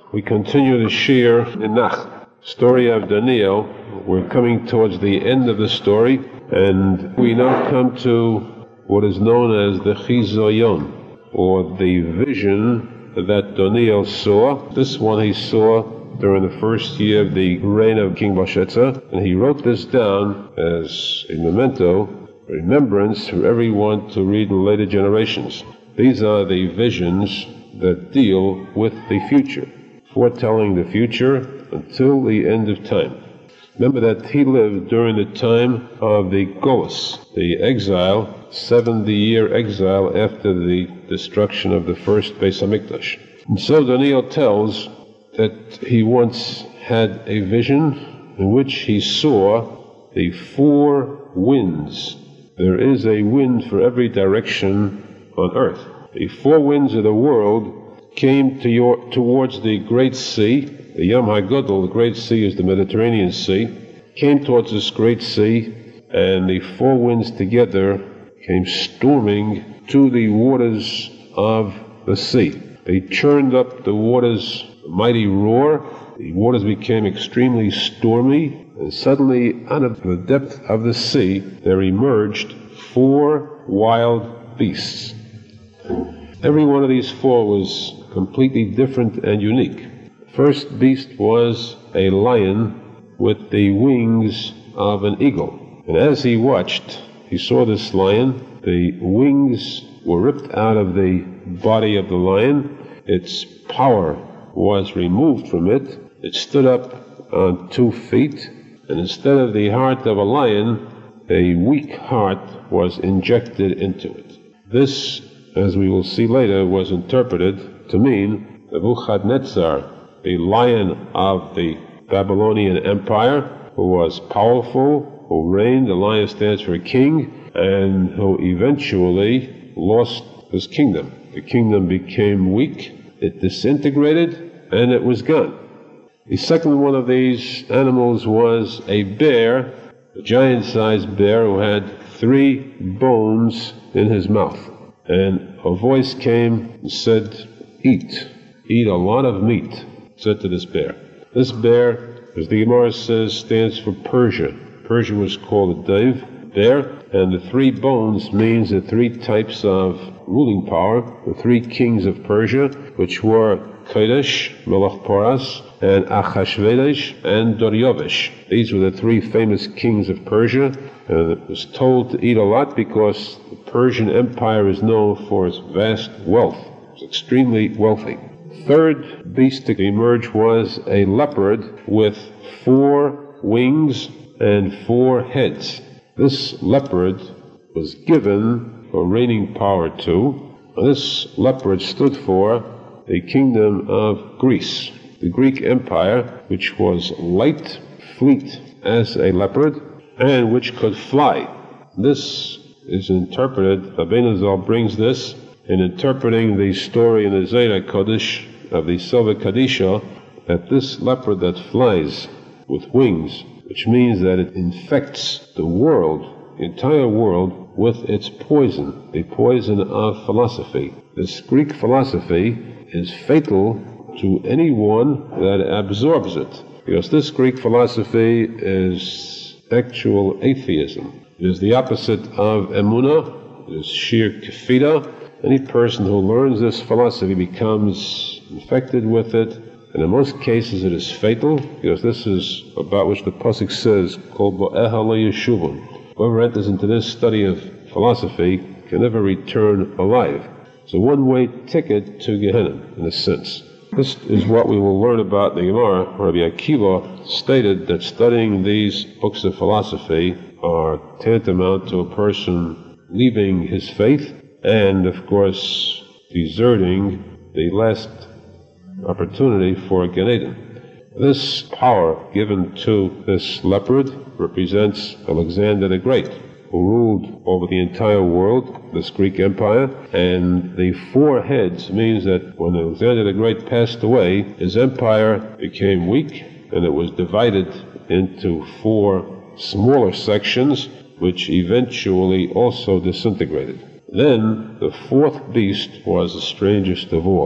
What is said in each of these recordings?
We continue the Shir in Nach, story of Daniel. We're coming towards the end of the story, and we now come to what is known as the Chizoyon, or the vision that Daniel saw. This one he saw during the first year of the reign of King Belshazzar, and he wrote this down as a memento, remembrance for everyone to read in later generations. These are the visions that deal with the future, foretelling the future until the end of time. Remember that he lived during the time of the Golus, the exile, 70-year exile after the destruction of the first Beis HaMikdash. And so Daniel tells that he once had a vision in which he saw the four winds. There is a wind for every direction on earth. The four winds of the world came towards the Great Sea, the Yam HaGadol. The Great Sea is the Mediterranean Sea, came towards this Great Sea, and the four winds together came storming to the waters of the sea. They churned up the waters, a mighty roar. The waters became extremely stormy, and suddenly out of the depth of the sea there emerged four wild beasts. Every one of these four was completely different and unique. The first beast was a lion with the wings of an eagle. And as he watched, he saw this lion. The wings were ripped out of the body of the lion. Its power was removed from it. It stood up on 2 feet, and instead of the heart of a lion, a weak heart was injected into it. This, as we will see later, was interpreted to mean Nebuchadnezzar, the lion of the Babylonian Empire, who was powerful, who reigned. The lion stands for king, and who eventually lost his kingdom. The kingdom became weak, it disintegrated, and it was gone. The second one of these animals was a bear, a giant-sized bear who had 3 bones in his mouth. And a voice came and said, eat a lot of meat, said to this bear. This bear, as the Gemara says, stands for Persia. Persia was called a Dev, bear, and the 3 bones means the 3 types of ruling power, the 3 kings of Persia, which were Kodesh, Melech Porras, and Achashverosh, and Daryavesh. These were the 3 famous kings of Persia, and it was told to eat a lot because the Persian Empire is known for its vast wealth. It was extremely wealthy. Third beast to emerge was a leopard with 4 wings and 4 heads. This leopard was given a reigning power to. This leopard stood for the kingdom of Greece, the Greek Empire, which was light, fleet as a leopard, and which could fly. This is interpreted, Rabbeinu Zal brings this in interpreting the story in the Zohar Kodesh of the Silva Kadisha, that this leopard that flies with wings, which means that it infects the world, the entire world, with its poison, the poison of philosophy. This Greek philosophy is fatal to anyone that absorbs it, because this Greek philosophy is actual atheism. It is the opposite of emunah. It is sheer kefida. Any person who learns this philosophy becomes infected with it, and in most cases it is fatal, because this is about which the pasuk says, Kol bo'eha lo yeshuvon. Whoever enters into this study of philosophy can never return alive. It's a one-way ticket to Gehenna, in a sense. This is what we will learn about the Gemara. Rabbi Akiva stated that studying these books of philosophy are tantamount to a person leaving his faith and, of course, deserting the last opportunity for Gan Eden. This power given to this leopard represents Alexander the Great, who ruled over the entire world, this Greek Empire, and the 4 heads means that when Alexander the Great passed away, his empire became weak, and it was divided into 4 smaller sections, which eventually also disintegrated. Then the 4th beast was the strangest of all.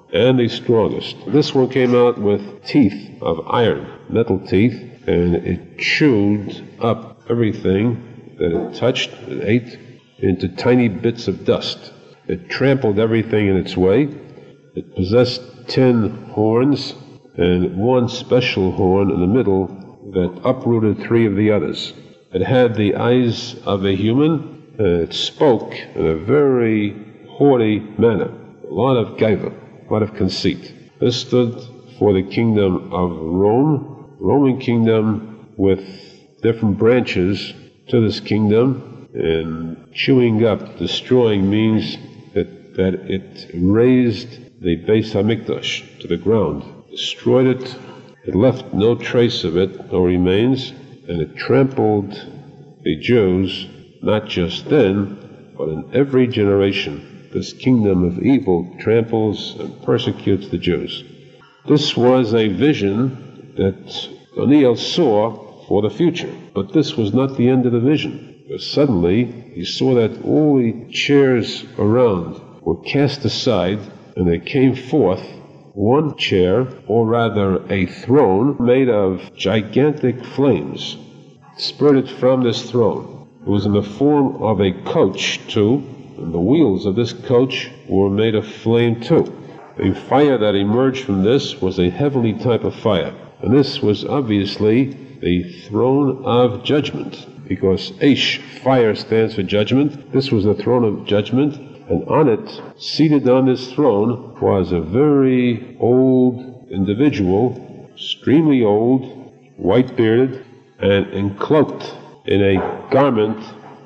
and the strongest. This one came out with teeth of iron, metal teeth, and it chewed up everything that it touched and ate into tiny bits of dust. It trampled everything in its way. It possessed 10 horns and one special horn in the middle that uprooted 3 of the others. It had the eyes of a human, and it spoke in a very haughty manner, a lot of gaiva, a lot of conceit. This stood for the kingdom of Rome, Roman kingdom with different branches to this kingdom, and chewing up, destroying means that it razed the Beis HaMikdash to the ground, destroyed it. It left no trace of it, no remains, and it trampled the Jews, not just then, but in every generation. This kingdom of evil tramples and persecutes the Jews. This was a vision that Daniel saw for the future, but this was not the end of the vision. Because suddenly he saw that all the chairs around were cast aside, and there came forth one chair, or rather a throne, made of gigantic flames, spurted from this throne. It was in the form of a coach, too, and the wheels of this coach were made of flame, too. The fire that emerged from this was a heavenly type of fire, and this was obviously the throne of judgment, because Aish, fire, stands for judgment. This was the throne of judgment, and on it, seated on this throne, was a very old individual, extremely old, white-bearded, and encloaked in a garment,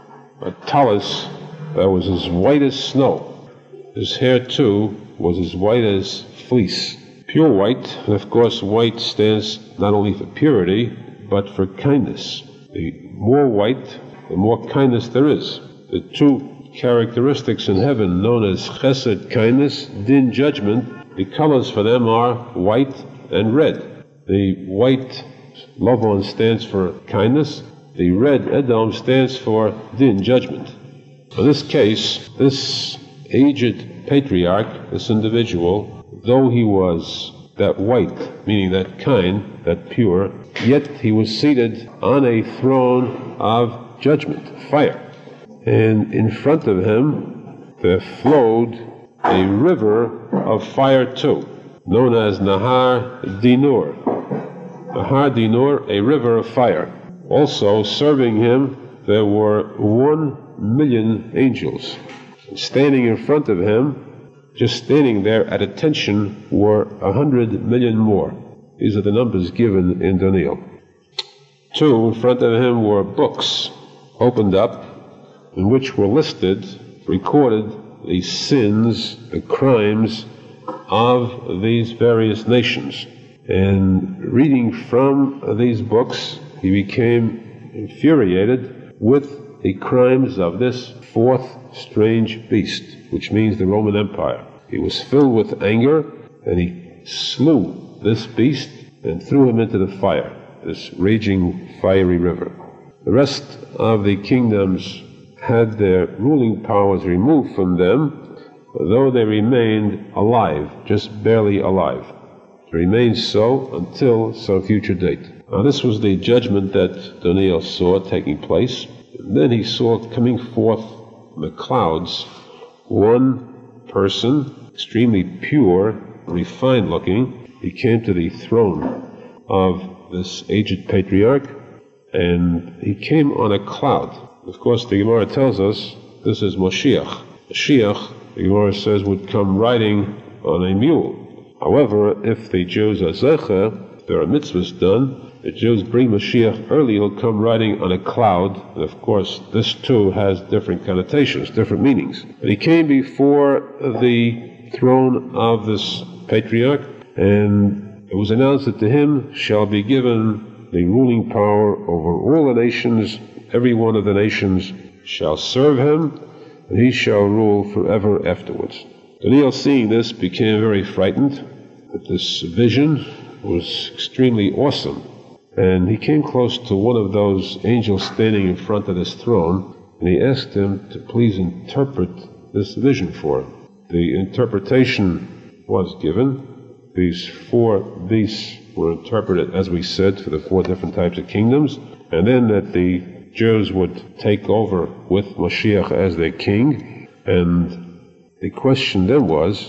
a talus, that was as white as snow. His hair, too, was as white as fleece. Pure white, and of course white stands not only for purity, but for kindness. The more white, the more kindness there is. The 2 characteristics in heaven known as chesed, kindness, din, judgment, the colors for them are white and red. The white Lavon stands for kindness. The red Edom stands for din, judgment. In this case, this aged patriarch, this individual, though he was that white, meaning that kind, that pure, yet he was seated on a throne of judgment, fire. And in front of him there flowed a river of fire too, known as Nahar Dinur. Nahar Dinur, a river of fire. Also serving him there were 1,000,000 angels. And standing in front of him, just standing there at attention, were 100 million more. These are the numbers given in Daniel. 2 in front of him were books opened up, in which were listed, recorded, the sins, the crimes of these various nations. And reading from these books, he became infuriated with the crimes of this 4th strange beast, which means the Roman Empire. He was filled with anger, and he slew this beast and threw him into the fire, this raging fiery river. The rest of the kingdoms had their ruling powers removed from them, though they remained alive, just barely alive. They remained so until some future date. Now this was the judgment that Daniel saw taking place. And then he saw coming forth from the clouds one person, extremely pure, refined looking. He came to the throne of this aged patriarch, and he came on a cloud. Of course, the Gemara tells us this is Moshiach. Moshiach, the Gemara says, would come riding on a mule. However, if the Jews are zecher, if there are mitzvahs done, the Jews bring Mashiach early, he'll come riding on a cloud. And of course, this too has different connotations, different meanings. And he came before the throne of this patriarch, and it was announced that to him shall be given the ruling power over all the nations. Every one of the nations shall serve him, and he shall rule forever afterwards. Daniel, seeing this, became very frightened, that this vision was extremely awesome. And he came close to one of those angels standing in front of this throne, and he asked him to please interpret this vision for him. The interpretation was given. These 4 beasts were interpreted, as we said, for the 4 different types of kingdoms, and then that the Jews would take over with Mashiach as their king. And the question then was,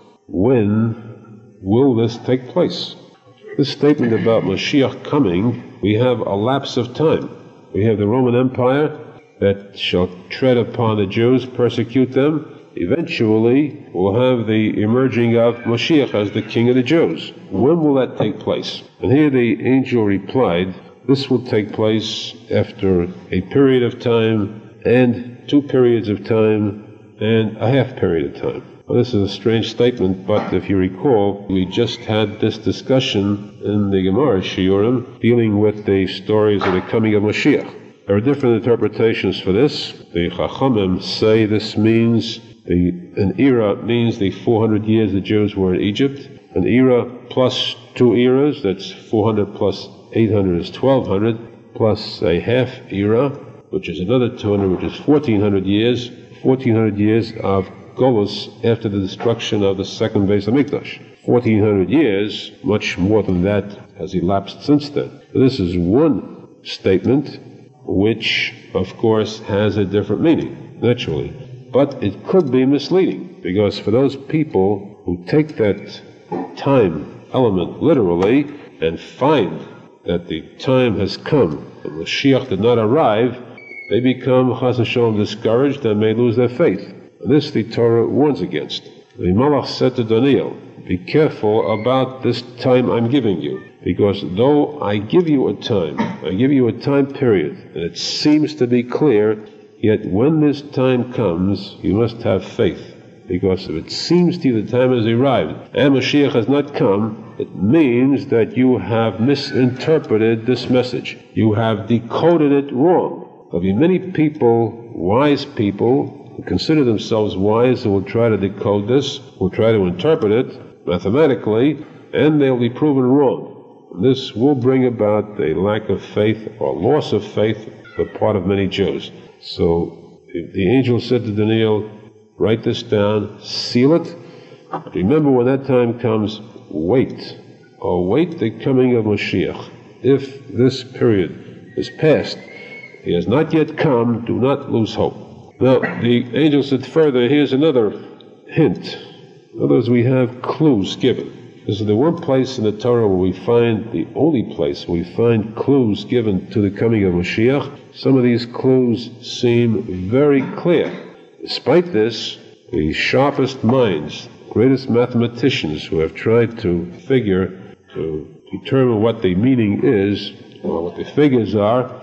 when will this take place? This statement about Mashiach coming, we have a lapse of time. We have the Roman Empire that shall tread upon the Jews, persecute them. Eventually, we'll have the emerging of Mashiach as the king of the Jews. When will that take place? And here the angel replied, this will take place after a period of time, and 2 periods of time, and a half period of time. Well, this is a strange statement, but if you recall, we just had this discussion in the Gemara Shiurim dealing with the stories of the coming of Mashiach. There are different interpretations for this. The Chachamim say this means an era means the 400 years the Jews were in Egypt. An era plus 2 eras, that's 400 plus 800 is 1200, plus a half era, which is another 200, which is 1400 years. 1400 years of Golus after the destruction of the second Beis HaMikdash. 1400 years, much more than that has elapsed since then. This is one statement which, of course, has a different meaning, naturally. But it could be misleading, because for those people who take that time element literally and find that the time has come, and Mashiach did not arrive, they become, chas v'sholom, discouraged and may lose their faith. This the Torah warns against. The Malach said to Daniel, be careful about this time I'm giving you, because though I give you a time period, and it seems to be clear, yet when this time comes, you must have faith. Because if it seems to you the time has arrived, and Mashiach has not come, it means that you have misinterpreted this message. You have decoded it wrong. There'll be many people, wise people, who consider themselves wise, who will try to decode this, will try to interpret it mathematically, and they'll be proven wrong. This will bring about a lack of faith or loss of faith on the part of many Jews. So the angel said to Daniel, write this down, seal it. Remember, when that time comes, wait. Await the coming of Mashiach. If this period is past, he has not yet come, do not lose hope. Now, the angel said further, here's another hint. In other words, we have clues given. This is the one place in the Torah where we find, the only place where we find clues given to the coming of Mashiach. Some of these clues seem very clear. Despite this, the sharpest minds, greatest mathematicians who have tried to determine what the meaning is, or what the figures are,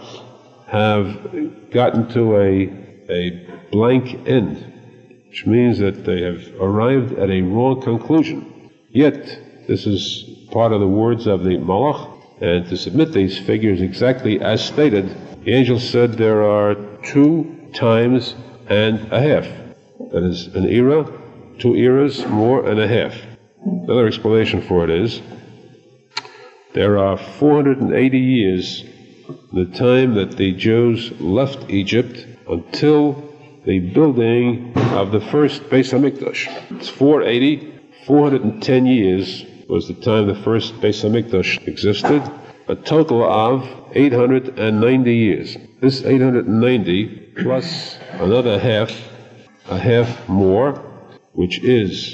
have gotten to a blank end, which means that they have arrived at a wrong conclusion. Yet, this is part of the words of the Malach, and to submit these figures exactly as stated, the angel said there are 2 times and a half. That is an era, 2 eras, more and a half. Another explanation for it is, there are 480 years the time that the Jews left Egypt until the building of the first Beis HaMikdash. It's 480, 410 years was the time the first Beis HaMikdash existed, a total of 890 years. This 890 plus another half, a half more, which is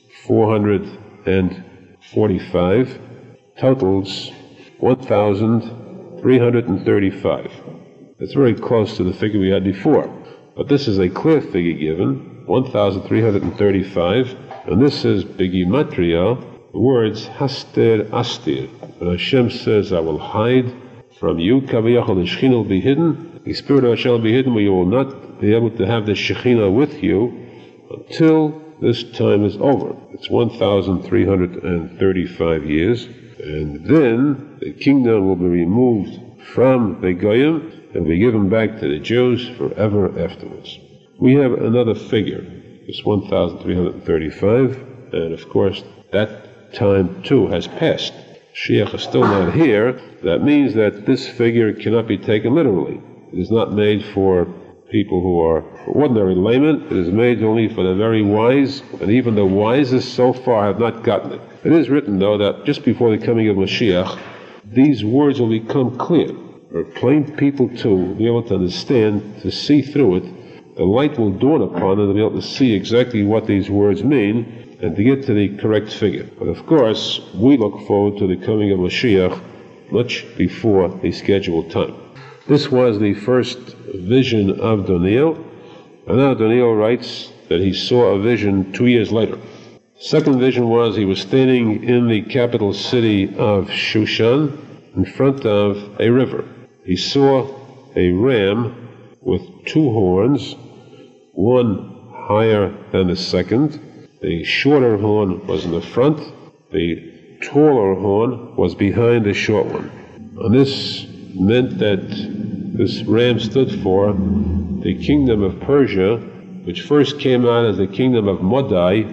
445, totals 1,335. It's very close to the figure we had before. But this is a clear figure given, 1,335, and this is Begimatria, the words Haster Astir. When Hashem says, I will hide from you, Kaviyachal, the Shekhinah will be hidden, the Spirit of Hashem will be hidden, where you will not be able to have the Shekhinah with you until this time is over. It's 1,335 years, and then the kingdom will be removed from the Goyim and be given back to the Jews forever afterwards. We have another figure, it's 1,335, and of course that time too has passed. Mashiach is still not here. That means that this figure cannot be taken literally. It is not made for people who are ordinary laymen. It is made only for the very wise, and even the wisest so far have not gotten it. It is written, though, that just before the coming of Mashiach, these words will become clear, for plain people too will be able to understand, to see through it. The light will dawn upon them to be able to see exactly what these words mean and to get to the correct figure. But of course, we look forward to the coming of Mashiach much before the scheduled time. This was the first vision of Daniel, and now Daniel writes that he saw a vision 2 years later. Second vision was he was standing in the capital city of Shushan in front of a river. He saw a ram with 2 horns, one higher than the second. The shorter horn was in the front, the taller horn was behind the short one. And this meant that this ram stood for the kingdom of Persia, which first came out as the kingdom of Modai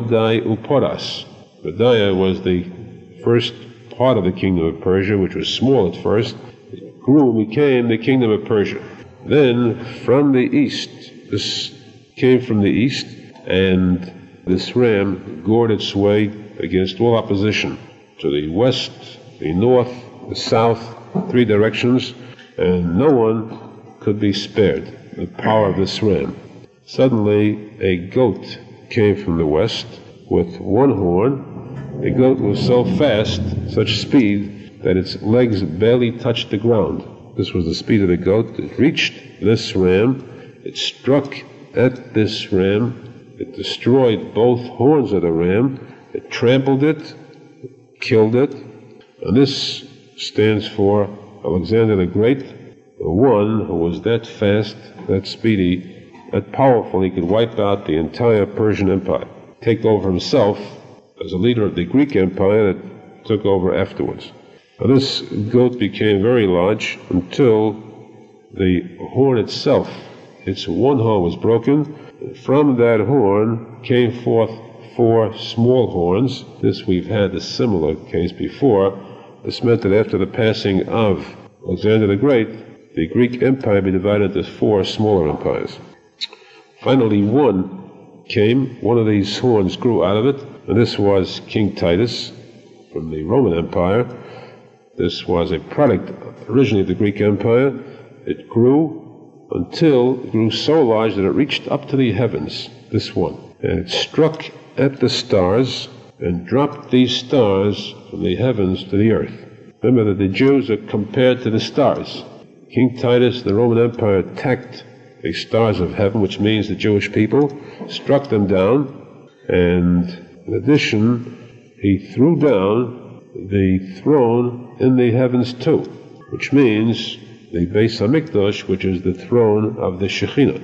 Uporas. Modai was the first part of the kingdom of Persia, which was small at first. It grew and became the kingdom of Persia. Then from the east, this came from the east, and this ram gored its way against all opposition to the west, the north, the south, 3 directions, and no one could be spared. The power of this ram. Suddenly, a goat came from the west with 1 horn. The goat was so fast, such speed, that its legs barely touched the ground. This was the speed of the goat. It reached this ram. It struck at this ram. It destroyed both horns of the ram. It trampled it, killed it. And this stands for Alexander the Great, the one who was that fast, that speedy, that powerful, he could wipe out the entire Persian Empire, take over himself as a leader of the Greek Empire that took over afterwards. Now, this goat became very large until the horn itself, its 1 horn was broken. From that horn came forth 4 small horns. This we've had a similar case before. This meant that after the passing of Alexander the Great, the Greek Empire be divided into 4 smaller empires. Finally, one came. One of these horns grew out of it, and this was King Titus from the Roman Empire. This was a product originally of the Greek Empire. It grew until it grew so large that it reached up to the heavens, this one. And it struck at the stars and dropped these stars from the heavens to the earth. Remember that the Jews are compared to the stars. King Titus, the Roman Empire, attacked the stars of heaven, which means the Jewish people, struck them down, and in addition, he threw down the throne in the heavens too, which means the Beis HaMikdash, which is the throne of the Shekhinah.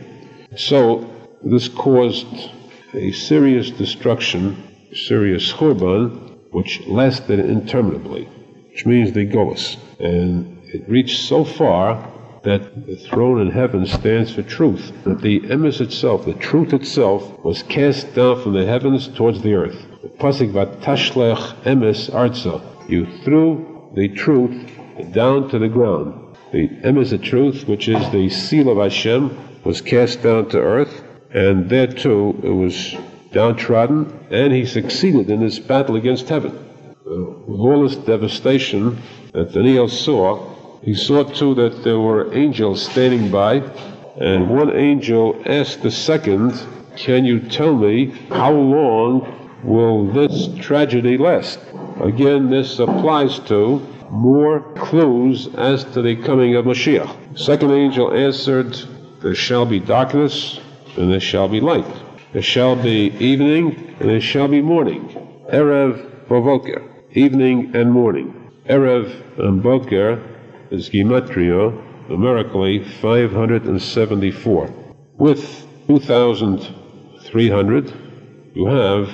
So this caused a serious destruction, serious churban, which lasted interminably, which means the Golus. And it reached so far that the throne in heaven stands for truth, that the emes itself, the truth itself, was cast down from the heavens towards the earth. The pasuk vatashlech emes arza, you threw the truth down to the ground. The emes, the truth, which is the seal of Hashem, was cast down to earth, and there too it was downtrodden, and he succeeded in this battle against heaven. With all this devastation that Daniel saw, he saw too that there were angels standing by, and one angel asked the second, "Can you tell me how long will this tragedy last?" Again, this applies to more clues as to the coming of Mashiach. Second angel answered, "There shall be darkness, and there shall be light. There shall be evening, and there shall be morning. Erev Boker, evening and morning." Erev and Boker is Gematria, numerically 574. With 2,300, you have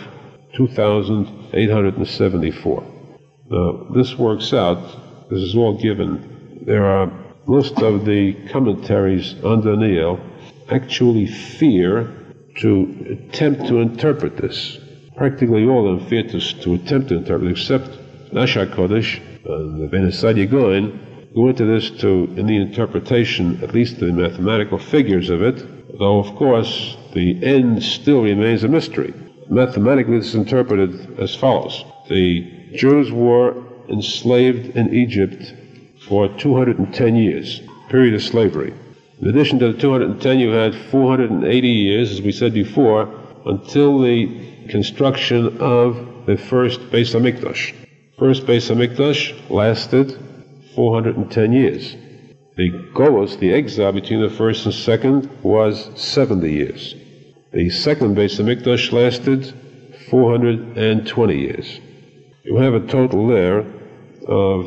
2,874. Now, this works out. This is all given. There are most of the commentaries on Daniel actually fear to attempt to interpret this. Practically all of them fear to attempt to interpret it, except Nash HaKodesh and the Ben Asad Yegoin, go into this in the interpretation, at least the mathematical figures of it, though of course the end still remains a mystery. Mathematically, this is interpreted as follows. The Jews were enslaved in Egypt for 210 years, period of slavery. In addition to the 210, you had 480 years, as we said before, until the construction of the first Beis HaMikdash. First Beis HaMikdash lasted 410 years. The Golus, the exile between the first and second, was 70 years. The second Beis HaMikdash lasted 420 years. You have a total there of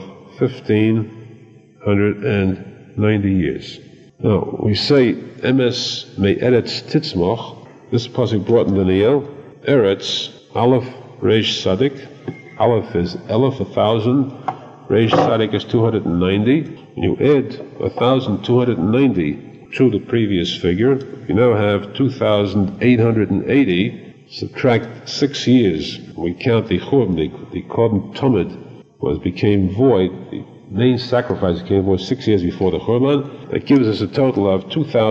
1,590 years. Now, we say, Emes me'eretz titzmoch, this pasuk brought in Daniel, Eretz, Aleph, Reish Sadik. Aleph is Elef, 1,000. Reish Sadik is 290. When you add 1,290 to the previous figure, you now have 2,880. Subtract 6 years. We count the Churban, the Korban Tamid became void. The main sacrifice became void 6 years before the Churban. That gives us a total of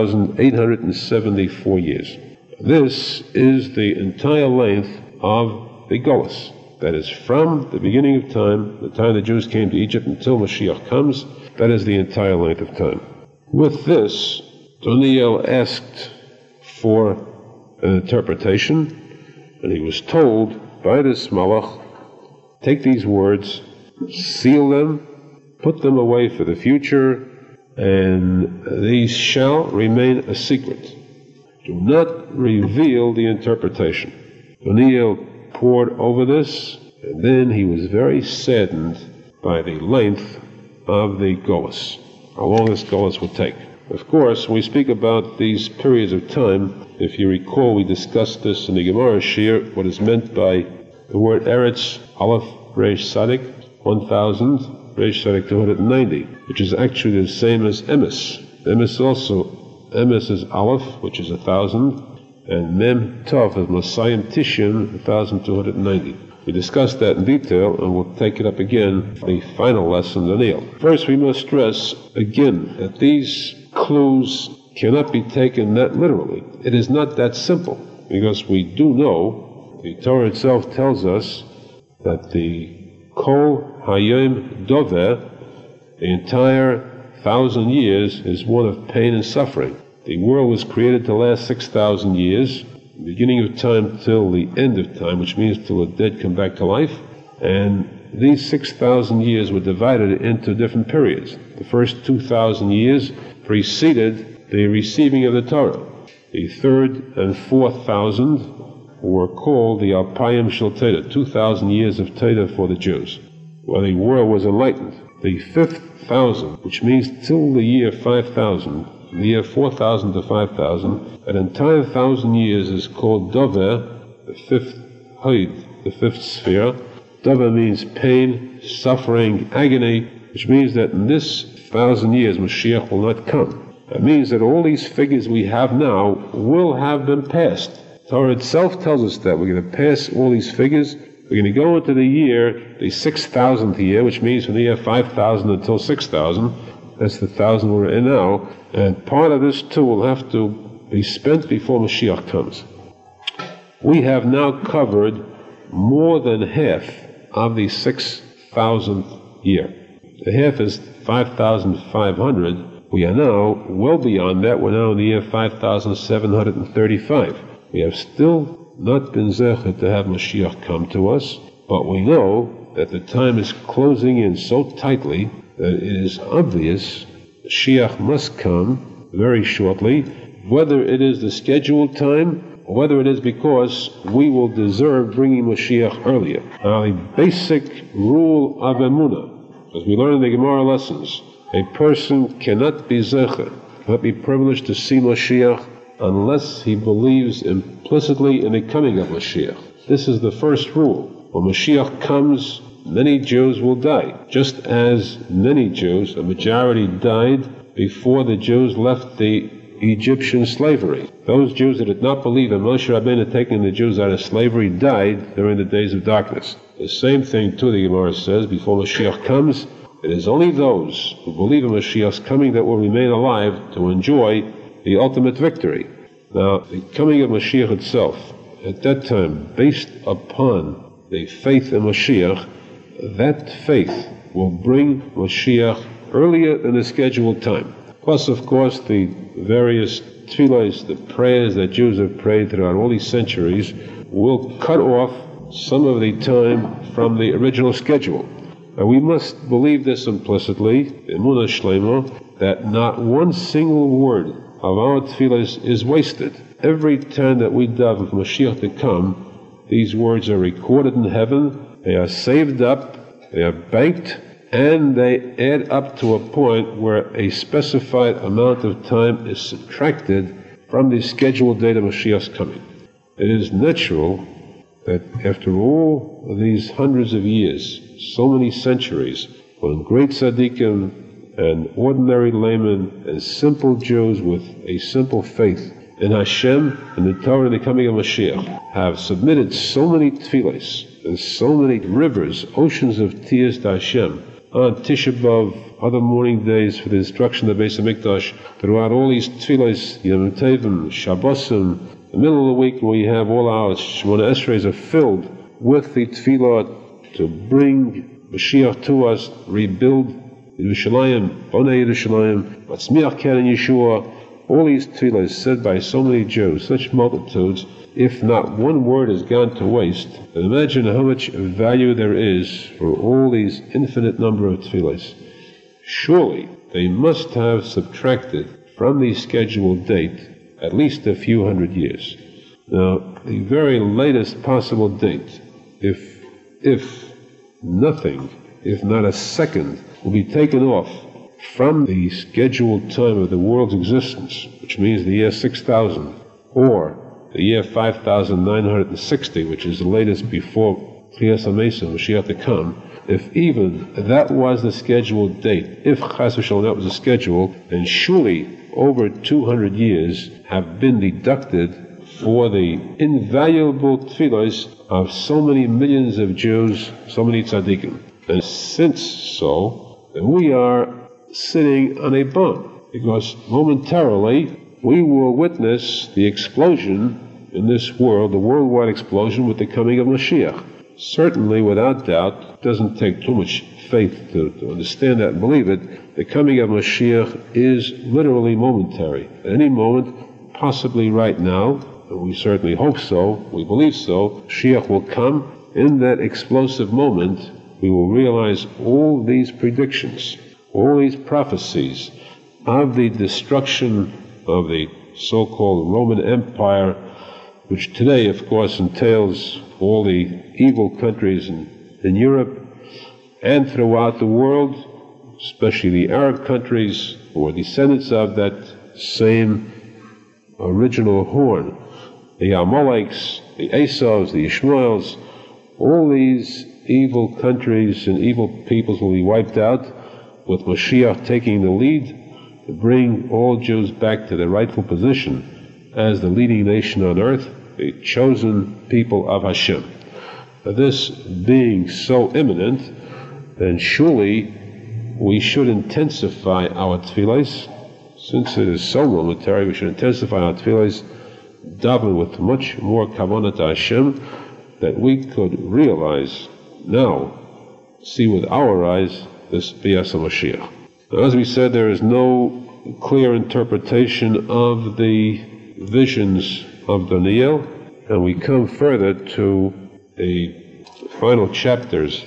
2,874 years. This is the entire length of the Golus. That is from the beginning of time, the time the Jews came to Egypt, until Mashiach comes. That is the entire length of time. With this, Daniel asked for an interpretation, and he was told by this Malach, take these words, seal them, put them away for the future, and these shall remain a secret. Do not reveal the interpretation. Daniel pored over this, and then he was very saddened by the length of the Golus, how long this Golus would take. Of course, when we speak about these periods of time, if you recall, we discussed this in the Gemara Shir, what is meant by the word Eretz, Aleph, Reish Sadik, 1,000, Reish Sadik 290, which is actually the same as Emes. Emes also, Emes is Aleph, which is 1,000, and Mem Tov is Masayim Tishim, 1,290. We discussed that in detail, and we'll take it up again for the final lesson, Daniel. First, we must stress again that these clues cannot be taken that literally. It is not that simple, because we do know, the Torah itself tells us that the Kol Hayom Dover, the entire 1,000 years, is one of pain and suffering. The world was created to last 6,000 years, the beginning of time till the end of time, which means till the dead come back to life. And these 6,000 years were divided into different periods. The first 2,000 years preceded the receiving of the Torah. The third and 4,000 were called the Alpayim Shel Torah, 2,000 years of Torah for the Jews, where the world was enlightened. The 5,000, which means till the year 5,000, the year 4,000 to 5,000, an entire 1,000 years is called Dover, the fifth Haid, the fifth sphere. Dover means pain, suffering, agony, which means that in this 1,000 years Mashiach will not come. That means that all these figures we have now will have been passed. Torah itself tells us that we're going to pass all these figures. We're going to go into the year, the 6,000th year, which means from the year 5,000 until 6,000. That's the 1,000 we're in now. And part of this too will have to be spent before Mashiach comes. We have now covered more than half of the 6,000th year. The half is 5,500. We are now well beyond that. We're now in the year 5,735. We have still not been zecher to have Mashiach come to us, but we know that the time is closing in so tightly that it is obvious Mashiach must come very shortly, whether it is the scheduled time or whether it is because we will deserve bringing Mashiach earlier. Now, the basic rule of Emunah, as we learn in the Gemara lessons, a person cannot be zecher, cannot be privileged to see Mashiach unless he believes implicitly in the coming of Mashiach. This is the first rule. When Mashiach comes, many Jews will die, just as many Jews, a majority, died before the Jews left the Egyptian slavery. Those Jews that did not believe in Moshe Rabbeinu taking the Jews out of slavery died during the days of darkness. The same thing too, the Gemara says, before Mashiach comes, It is only those who believe in Mashiach's coming that will remain alive to enjoy the ultimate victory. Now, the coming of Mashiach itself, at that time, based upon the faith in Mashiach, that faith will bring Mashiach earlier than the scheduled time. Plus, of course, the various tefillahs, the prayers that Jews have prayed throughout all these centuries, will cut off some of the time from the original schedule. Now, we must believe this implicitly, emunah shlema, that not one single word of our tefillahs is wasted. Every time that we daven for Mashiach to come, these words are recorded in heaven, they are saved up, they are banked, and they add up to a point where a specified amount of time is subtracted from the scheduled date of Mashiach's coming. It is natural that after all of these hundreds of years, so many centuries, when great tzaddikim and ordinary laymen and simple Jews with a simple faith in Hashem and the Torah and the coming of Mashiach have submitted so many tefillahs and so many rivers, oceans of tears to Hashem on Tisha B'Av, other morning days for the destruction of the Beis HaMikdash, throughout all these tefillahs, Yom Tovim, Shabbosim, the middle of the week when we have all our Shemona Esreis are filled with the tefillah to bring Mashiach to us, rebuild Yerushalayim, Bonei Yerushalayim, Matzmiach Keren Yeshua, all these tefillahs said by so many Jews, such multitudes. If not one word has gone to waste, then imagine how much value there is for all these infinite number of tefillahs. Surely they must have subtracted from the scheduled date at least a few hundred years. Now, the very latest possible date, if nothing, if not a second, will be taken off from the scheduled time of the world's existence, which means the year 6000, or the year 5960, which is the latest before Kriyas HaMesim, Mashiach to come, if even that was the scheduled date, if Chas v'Shalom that was the schedule, then surely over 200 years have been deducted for the invaluable tefillahs of so many millions of Jews, so many tzaddikim. And since so, then we are sitting on a bomb, because momentarily we will witness the explosion in this world, the worldwide explosion with the coming of Mashiach. Certainly, without doubt, it doesn't take too much faith to understand that and believe it. The coming of Mashiach is literally momentary. At any moment, possibly right now, and we certainly hope so, we believe so, Mashiach will come. In that explosive moment, we will realize all these predictions, all these prophecies of the destruction of the so-called Roman Empire, which today, of course, entails all the evil countries in Europe and throughout the world, especially the Arab countries who are descendants of that same original horn. The Amaleks, the Esavs, the Ishmaels, all these evil countries and evil peoples will be wiped out, with Mashiach taking the lead to bring all Jews back to their rightful position as the leading nation on earth, the chosen people of Hashem. Now, this being so imminent, then surely we should intensify our tefillahs. Since it is so momentary, we should intensify our tefillahs, daven with much more kavanah to Hashem, that we could realize now, see with our eyes, this Bias HaMashiach. Now, as we said, there is no clear interpretation of the visions of Daniel, and we come further to the final chapters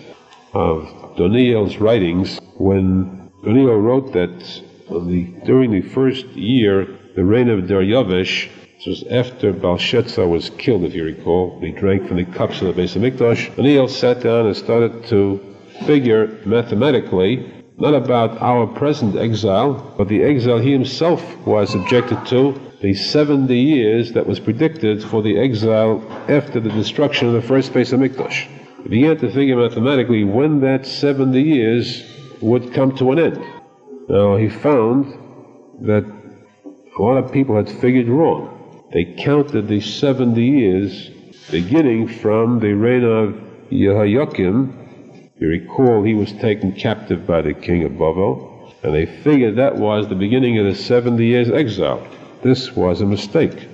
of Daniel's writings, when Daniel wrote that during the first year, the reign of Darius, this was after Belshazzar was killed, if you recall, he drank from the cups of the Beis HaMikdash. Daniel sat down and started to figure mathematically, not about our present exile, but the exile he himself was subjected to, the 70 years that was predicted for the exile after the destruction of the first Beis HaMikdash. He began to figure mathematically when that 70 years would come to an end. Now, he found that a lot of people had figured wrong. They counted the 70 years beginning from the reign of Yehoiakim. You recall he was taken captive by the king of Bavel, and they figured that was the beginning of the 70 years exile. This was a mistake.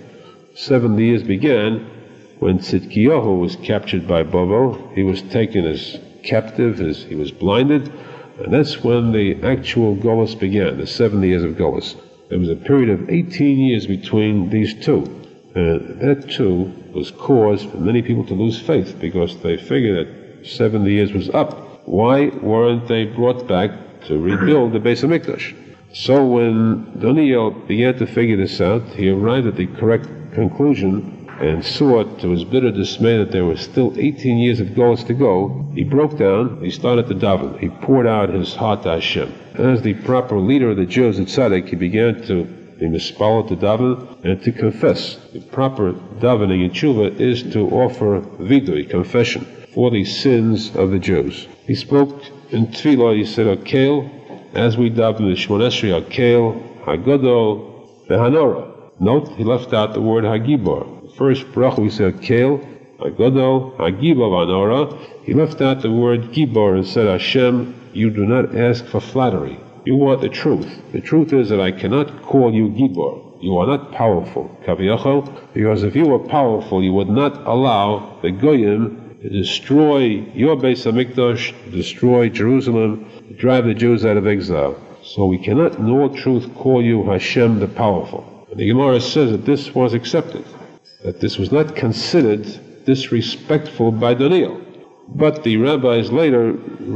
70 years began when Tzidkiyahu was captured by Bavel. He was taken as captive, he was blinded, and that's when the actual Golus began, the 70 years of Golus. There was a period of 18 years between these two, and that too was cause for many people to lose faith because they figured that 70 years was up. Why weren't they brought back to rebuild the Beis HaMikdash? So when Daniel began to figure this out, he arrived at the correct conclusion and saw to his bitter dismay that there was still 18 years of Golus to go. He broke down, he started to daven. He poured out his heart to Hashem. As the proper leader of the Jews at Tzaddik, he began to be mispalel to daven and to confess. The proper davening in tshuva is to offer vidui, confession, for the sins of the Jews. He spoke in tefillah, he said, Akel, as we daven the Shemon Esrei, Akel, Hagodol, Behanora. Note, he left out the word Hagibor. First bracha we said Akel, Hagodol, Hagibor, Hanora. He left out the word Gibor and said, Hashem, you do not ask for flattery. You want the truth. The truth is that I cannot call you Gibor. You are not powerful, Kaviyachol, because if you were powerful, you would not allow the Goyim to destroy your Beis HaMikdash, destroy Jerusalem, to drive the Jews out of exile. So we cannot in all truth call you Hashem the powerful. And the Gemara says that this was accepted, that this was not considered disrespectful by Daniel. But the rabbis later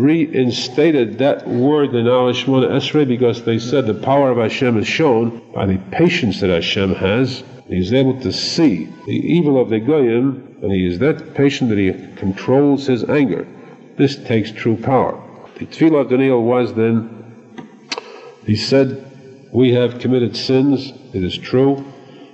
reinstated that word in our Shemona Esrei because they said the power of Hashem is shown by the patience that Hashem has. He is able to see the evil of the Goyim, and he is that patient that he controls his anger. This takes true power. The tefillah of Daniel was then, he said, we have committed sins, it is true,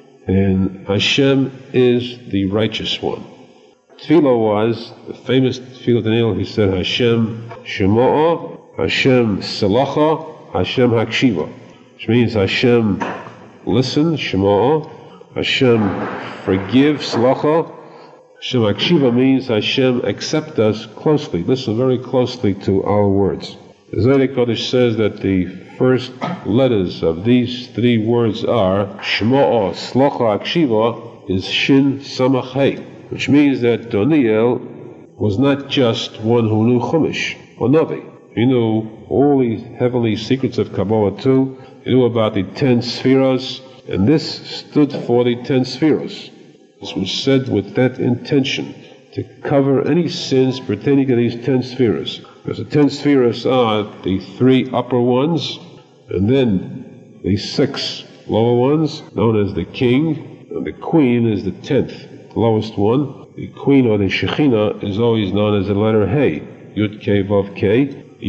and Hashem is the righteous one. Tefillah was, the famous tefillah of Daniel, he said, Hashem Shemo'ah, Hashem Selacha, Hashem Hakshiva, which means Hashem listen, Shemo'ah, Hashem forgive, Selacha, Hashem Hakshiva means Hashem accept us closely, listen very closely to our words. The Zohar Kodesh says that the first letters of these three words are Shemo'ah, Selacha, Hakshiva is Shin Samach Hey, which means that Daniel was not just one who knew Chumash or Navi. He knew all the heavenly secrets of Kabbalah too. He knew about the 10 Spheros, and this stood for the 10 Spheros. This was said with that intention, to cover any sins pertaining to these 10 Spheros. Because the 10 Spheros are the 3 upper ones, and then the 6 lower ones, known as the king, and the queen is the 10th. The lowest one, the queen or the Shekhinah, is always known as the letter Hey. Yud, K, Vav, K.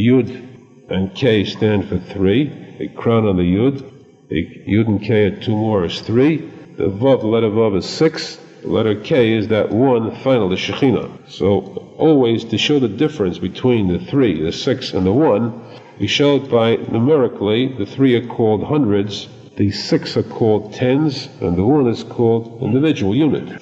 Yud and K stand for 3. The crown on the Yud. The Yud and K are 2 more is 3. The Vav, the letter Vav is 6. The letter K is that one final, the Shekhinah. So always to show the difference between the 3, the 6, and the 1, we show it by numerically. The 3 are called hundreds. The 6 are called tens, and the 1 is called individual unit.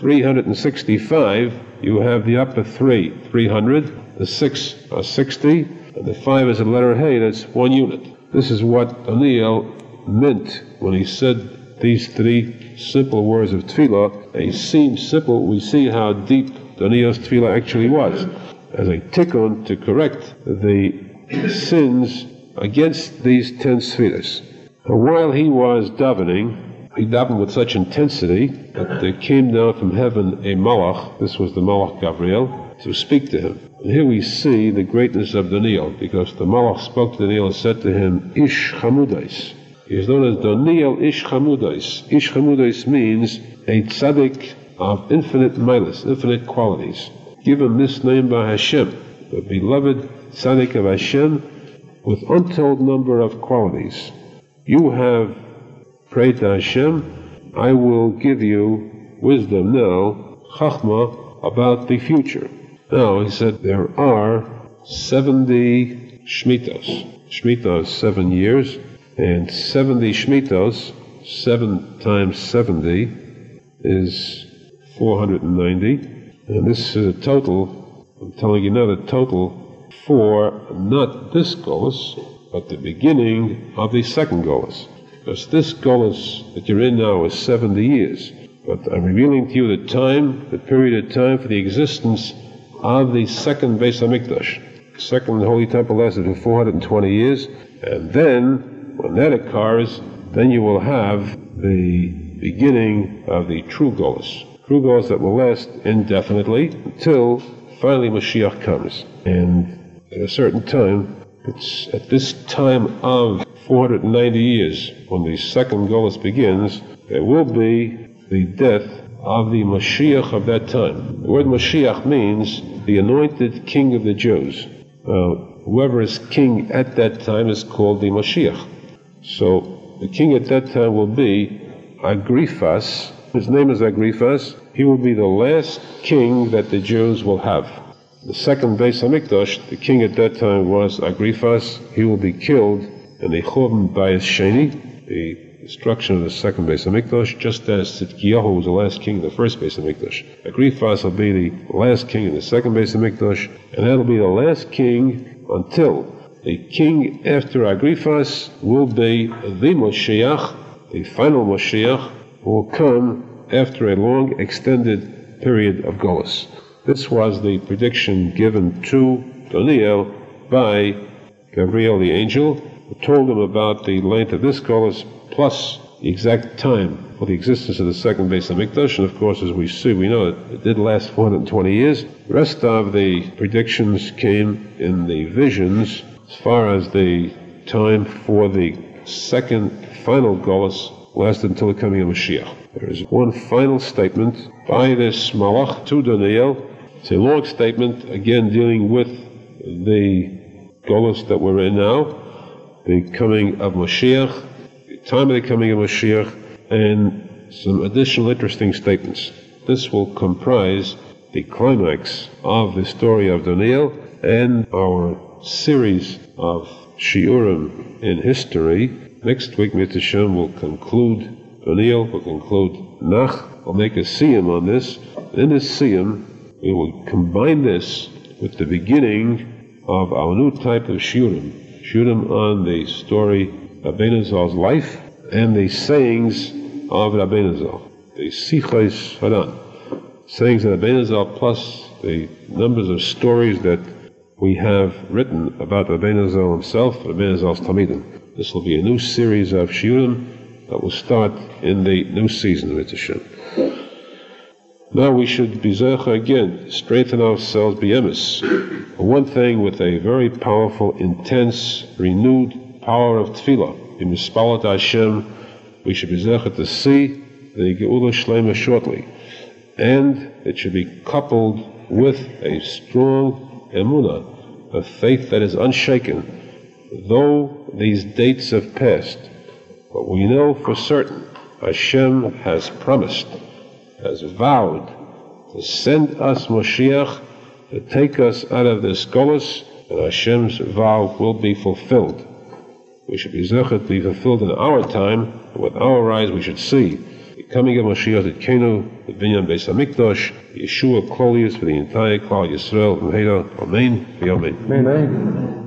365, you have the upper 3, 300, the 6 are 60, and the 5 is a letter Hey, that's 1 unit. This is what Daniel meant when he said these 3 simple words of tefillah. They seem simple, we see how deep Daniel's tefillah actually was, as a tikkun to correct the sins against these 10 spheres. While he was davening, he davened with such intensity that there came down from heaven a malach, this was the malach Gabriel, to speak to him. And here we see the greatness of Daniel, because the malach spoke to Daniel and said to him, Ish Chamudais. He is known as Daniel Ish Chamudais. Ish Chamudais means a tzaddik of infinite milas, infinite qualities. Give him this name by Hashem, the beloved tzaddik of Hashem, with untold number of qualities. You have prayed to Hashem, I will give you wisdom now, chachma, about the future. Now, he said, there are 70 Shmitos. Shemitah is 7 years, and 70 Shmitos, 7 times 70, is 490. And this is a total, I'm telling you now, the total for not this Golus, but the beginning of the second Golus. Because this Golus that you're in now is 70 years. But I'm revealing to you the period of time for the existence of the second Beis HaMikdash. The second Holy Temple lasted for 420 years, and then, when that occurs, then you will have the beginning of the true Golus. True Golus that will last indefinitely until finally Mashiach comes. And at a certain time, it's at this time of 490 years, when the second Golus begins, there will be the death of the Mashiach of that time. The word Mashiach means the anointed king of the Jews. Whoever is king at that time is called the Mashiach. So the king at that time will be Agrippas. His name is Agrippas. He will be the last king that the Jews will have. The second Beis HaMikdash, the king at that time was Agrippas. He will be killed in the Churban Bayis Sheni, the destruction of the second Beis HaMikdash, just as Tzidkiyahu was the last king of the first Beis HaMikdash. Agrippas will be the last king in the second Beis HaMikdash, and that'll be the last king until the king after Agrippas will be the Moshiach, the final Moshiach, who will come after a long extended period of Golus. This was the prediction given to Daniel by Gabriel the angel, who told him about the length of this Golus plus the exact time for the existence of the second Beis HaMikdash. And of course, as we see, we know it did last 420 years. The rest of the predictions came in the visions as far as the time for the second final Golus lasted until the coming of Mashiach. There is one final statement by this Malach to Daniel. It's a long statement, again dealing with the Golus that we're in now, the coming of Mashiach, the time of the coming of Mashiach, and some additional interesting statements. This will comprise the climax of the story of Daniel and our series of Shiurim in history. Next week, Mitzvah Hashem will conclude Daniel, will conclude Nach. We'll make a siyum on this. In this siyum, we will combine this with the beginning of our new type of Shiurim. Shiurim on the story of Rabbeinu Zal's life and the sayings of Rabbeinu Zal. The Sichos Haran. Sayings of Rabbeinu Zal plus the numbers of stories that we have written about Rabbeinu Zal himself, Rabbeinu Zal's Talmidim. This will be a new series of Shiurim that will start in the new season of Mitzvah Hashem. Now we should be Zecha again, strengthen ourselves b'emes. For one thing, with a very powerful, intense, renewed power of tefillah. In Mispalat Hashem, we should be Zecha to see the Geula Shlema shortly. And it should be coupled with a strong emunah, a faith that is unshaken. Though these dates have passed, but we know for certain Hashem has promised, has vowed to send us Moshiach to take us out of this Golus, and Hashem's vow will be fulfilled. We should be zecher to be fulfilled in our time, and with our eyes we should see the coming of Moshiach at Kenu, the Binyan Beis HaMikdash, Yeshua Klolius for the entire Klal Yisrael, Amen. Amen.